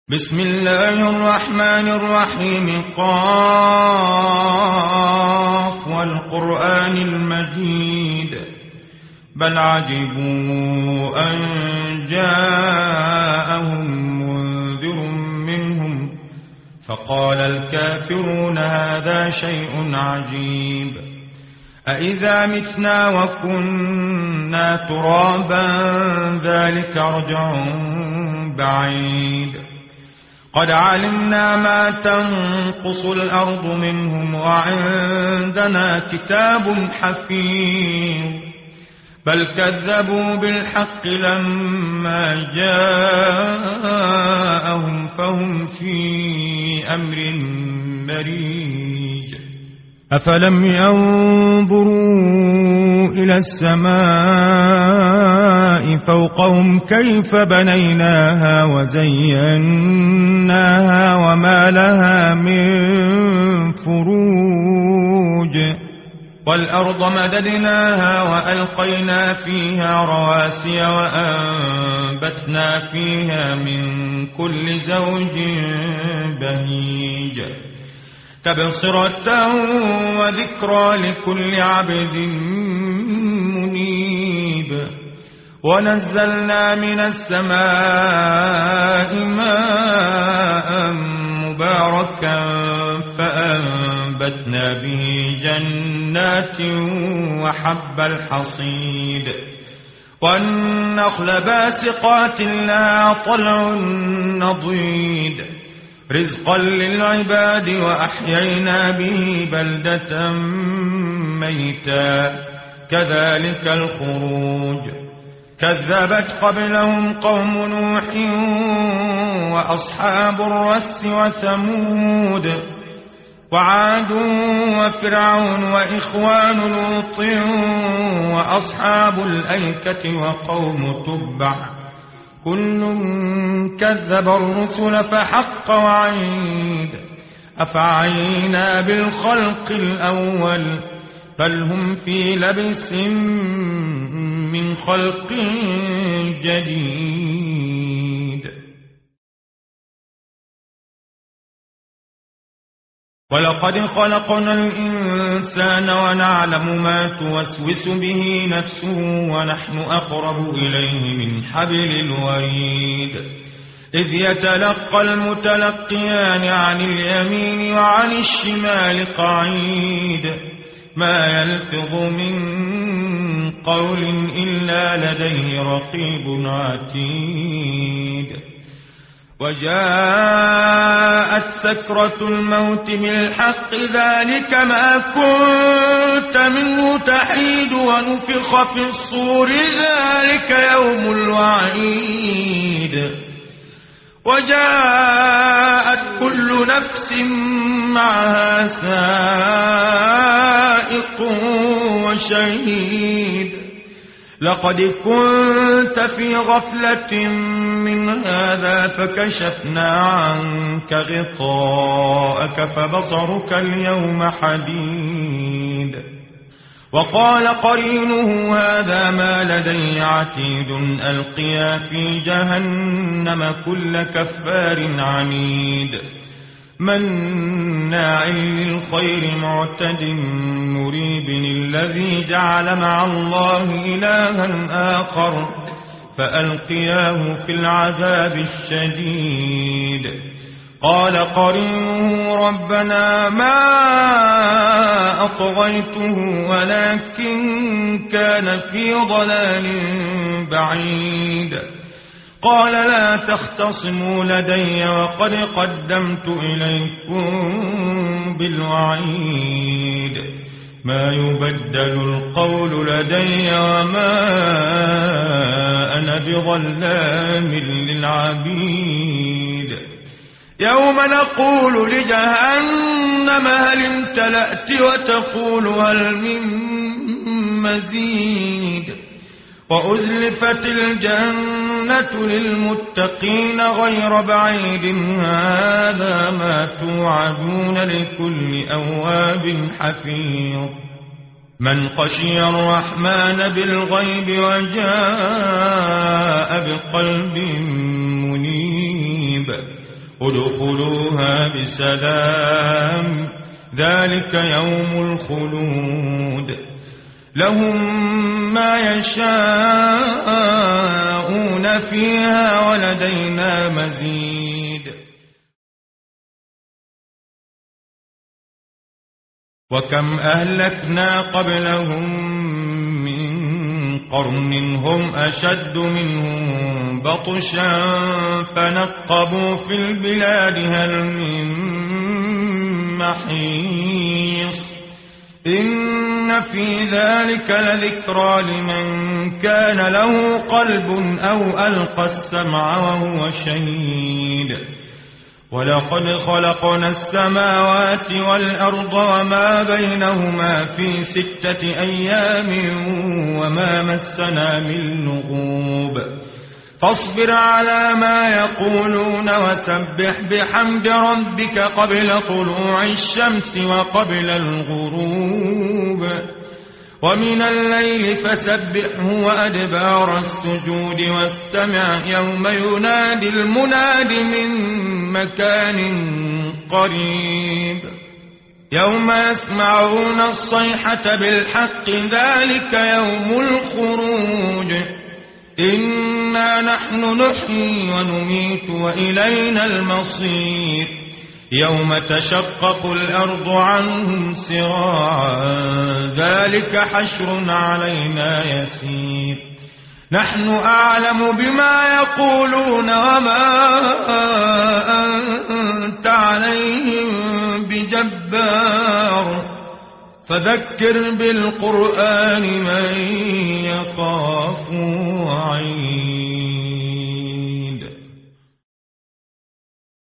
بسم الله الرحمن الرحيم قاف والقرآن المجيد بل عجبوا أن جاءهم منذر منهم فقال الكافرون هذا شيء عجيب أإذا متنا وكنا ترابا ذلك رجع بعيد قد علمنا ما تنقص الأرض منهم وعندنا كتاب حفيظ بل كذبوا بالحق لما جاءهم فهم في أمر مريج أفلم ينظروا إلى السماء فوقهم كيف بنيناها وزيناها وما لها من فروج والأرض مددناها وألقينا فيها رواسي وأنبتنا فيها من كل زوج بهيج تبصرة وذكرى لكل عبد منيب ونزلنا من السماء ماء مباركا فأنبتنا به جنات وحب الحصيد والنخل باسقات لها طلع نضيد رزقا للعباد وأحيينا به بلدة ميتا كذلك الخروج كذبت قبلهم قوم نوح وأصحاب الرس وثمود وعاد وفرعون وإخوان لوط وأصحاب الأيكة وقوم تبع كل كذب الرسل فحق وعيد أفعينا بالخلق الأول بل هم في لبس من خلق جديد ولقد خلقنا الإنسان ونعلم ما توسوس به نفسه ونحن أقرب إليه من حبل الوريد إذ يتلقى المتلقيان عن اليمين وعن الشمال قعيد ما يلفظ من قول إلا لديه رقيب عتيد وجاءت سكرة الموت بالحق ذلك ما كنت منه تحيد ونفخ في الصور ذلك يوم الوعيد وجاءت كل نفس معها سائق وشهيد لقد كنت في غفلة من هذا فكشفنا عنك غطاءك فبصرك اليوم حديد وقال قرينه هذا ما لدي عتيد ألقيا في جهنم كل كفار عنيد مناع للخير معتد مريب الذي جعل مع الله إلها آخر فألقياه في العذاب الشديد قال قرينه ربنا ما أطغيته ولكن كان في ضلال بعيد قال لا تختصموا لدي وقد قدمت إليكم بالوعيد ما يبدل القول لدي وما أنا بظلام للعبيد يوم نقول لجهنم هل امتلأت وتقول هل من مزيد وأزلفت الجنة للمتقين غير بعيد هذا ما توعدون لكل أواب حفيظ من خشي الرحمن بالغيب وجاء بقلب منيب ادخلوها بسلام ذلك يوم الخلود لهم ما يشاءون فيها ولدينا مزيد وكم أهلكنا قبلهم من قرن هم أشد منهم بطشا فنقبوا في البلاد هل من محيص إن في ذلك لذكرى لمن كان له قلب أو ألقى السمع وهو شهيد ولقد خلقنا السماوات والأرض وما بينهما في 6 أيام وما مسنا من لغوب فاصبر على ما يقولون وسبح بحمد ربك قبل طلوع الشمس وقبل الغروب ومن الليل فسبحه وأدبار السجود واستمع يوم ينادي المناد من مكان قريب يوم يسمعون الصيحة بالحق ذلك يوم الخروج إنا نحن نحيي ونميت وإلينا المصير يوم تشقق الأرض عنهم سراعا ذلك حشر علينا يسير نحن أعلم بما يقولون وما أنت عليهم بجبار فذكر بالقرآن من يخاف وعيد